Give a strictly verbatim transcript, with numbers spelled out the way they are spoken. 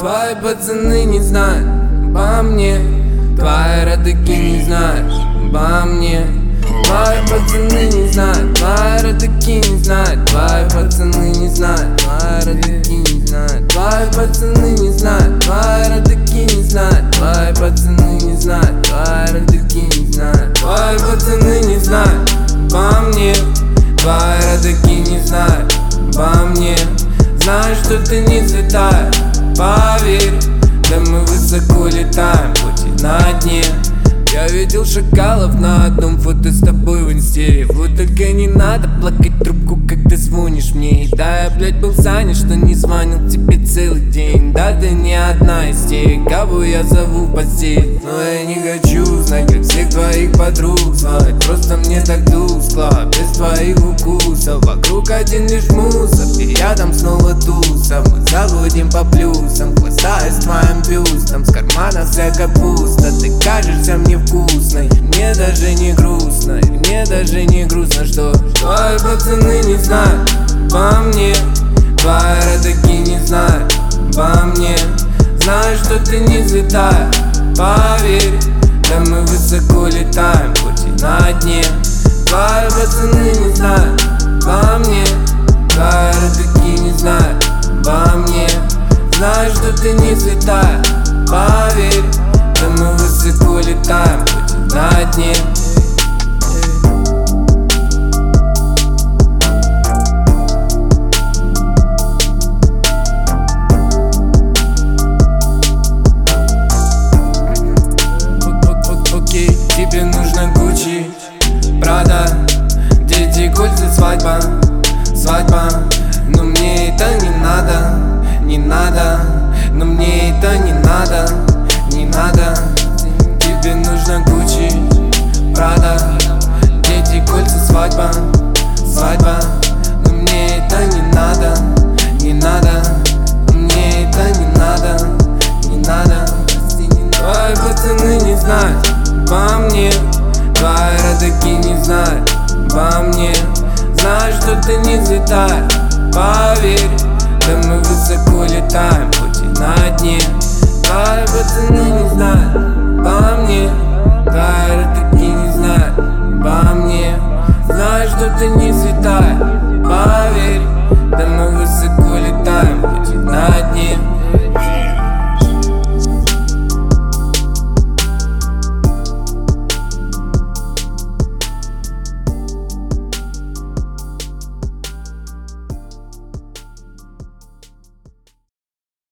Твои пацаны не знают обо мне, твои родаки не знают обо мне. Твои пацаны не знают, твои родаки не знают, твои пацаны не знают, твои родаки не знают, твои пацаны не знают, твои родаки не знают, твои пацаны не знают, твои родаки не знают, твои пацаны не знают обо мне, твои родаки не знают обо мне. Знаю, что ты не святая, поверь, да мы высоко летаем, хоть и на дне. Я видел шакалов на одном фото с тобой в инсте. Вот только не надо плакать трубку, когда звонишь мне. И да, я, блядь, был занят, что не звонил тебе целый день. Да, ты не одна из тех, кого я зову в постель. Но я не хочу знать, как всех твоих подруг звать. Просто мне так тускло, без твоих укусов. Вокруг один лишь мусор, и рядом снова туса. Мы заходим по плюсам, хвастаясь твоим бюстом. С кармана вся капуста, ты кажешься мне вкусной. Мне даже не грустно, и мне даже не грустно, что твои пацаны не знают обо мне, твои родаки не знают обо мне. Знаю, что ты не святая, поверь, да мы высоко летаем, хоть и на дне. Твои пацаны не знают обо мне, твои родаки не знают обо мне. Знаю, что ты не святая, поверь, да мы высоко летаем, хоть и на дне. Окей, тебе нужно Гуччи, Прада, дети, кольца, свадьба, свадьба. Но мне это не надо, не надо. Но мне это не надо, не надо. Тебе нужно Гуччи, Прада, дети, кольца, свадьба, свадьба. Но мне это не надо, не надо. Мне это не надо, не надо. Твои пацаны не знают обо мне, твои родаки не знают обо мне. Знаю, что ты не святая, поверь, да мы высоко летаем, хоть и на дне. Твои пацаны не знают обо мне, твои